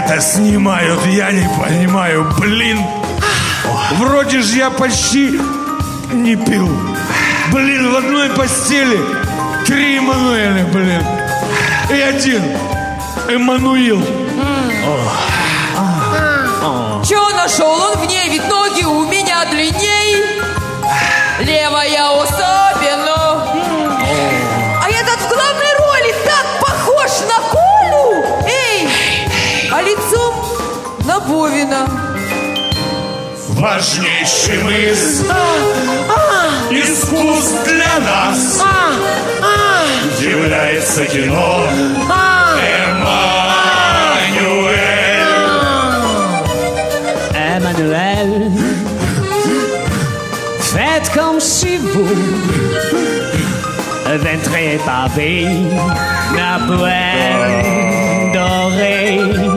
снимают, я не понимаю, блин. Вроде же я почти не пил. Блин, в одной постели 3 Эммануэля, блин. И 1 Эммануил. Чё нашел он в ней? Ведь ноги у меня длинней. Левая особенно. А этот в главной роли так похож на Колю. Эй, а лицом на Бовина. Важнейшим из искусств для нас является кино. Emmanuel, faites comme si vous ventriez pavé, la poêle dorée.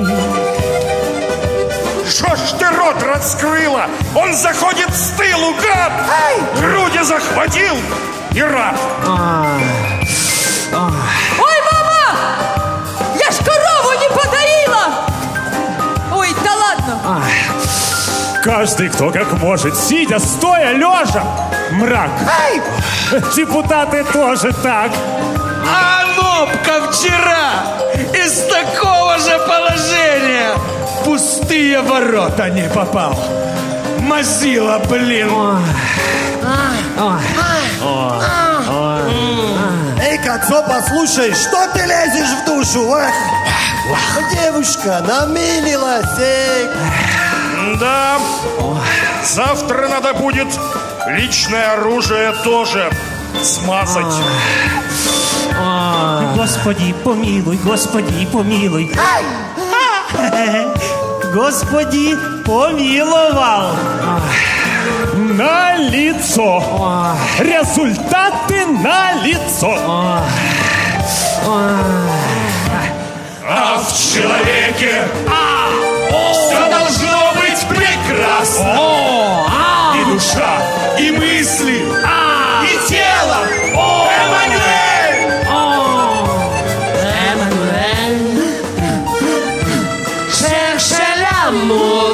Что ж ты рот раскрыла? Он заходит с тылу, гад! Груди захватил и рад. Ой, мама! Я ж корову не подарила! Ой, да ладно. Каждый, кто как может, сидя, стоя, лежа. Мрак. Депутаты тоже так. А Нобка вчера из такого же положения в пустые ворота не попал. Мазила, блин. Эй, Кацо, послушай, что ты лезешь в душу, а? Девушка намылилась, эй. Да, завтра надо будет личное оружие тоже смазать. Господи, помилуй, Господи, помилуй. Господи, помиловал. На лицо. Результаты на лицо. А в человеке все должно быть прекрасно. И душа, и мысли, и тело. Эммануэль! Emmanuel, cherche l'amour.